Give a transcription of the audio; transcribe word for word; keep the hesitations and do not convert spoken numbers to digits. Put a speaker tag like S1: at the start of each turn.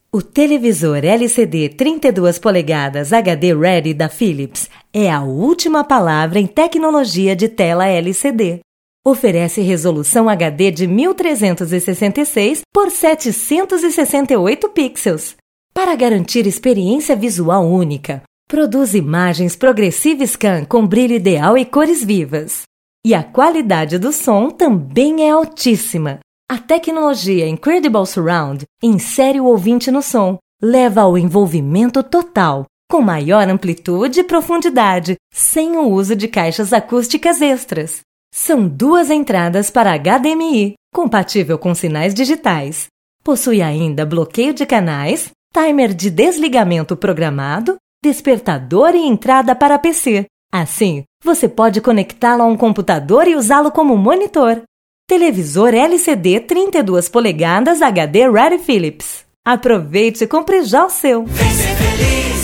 S1: O televisor L C D trinta e duas polegadas H D Ready da Philips é a última palavra em tecnologia de tela L C D. Oferece resolução H D de mil trezentos e sessenta e seis por setecentos e sessenta e oito pixels. Para garantir experiência visual única, produz imagens Progressive Scan com brilho ideal e cores vivas. E a qualidade do som também é altíssima. A tecnologia Incredible Surround insere o ouvinte no som, leva ao envolvimento total, com maior amplitude e profundidade, sem o uso de caixas acústicas extras. São duas entradas para H D M I, compatível com sinais digitais. Possui ainda bloqueio de canais, timer de desligamento programado, despertador e entrada para P C. Assim, você pode conectá-lo a um computador e usá-lo como monitor. Televisor L C D trinta e duas polegadas H D Ready Philips. Aproveite e compre já o seu.
S2: Vem ser feliz.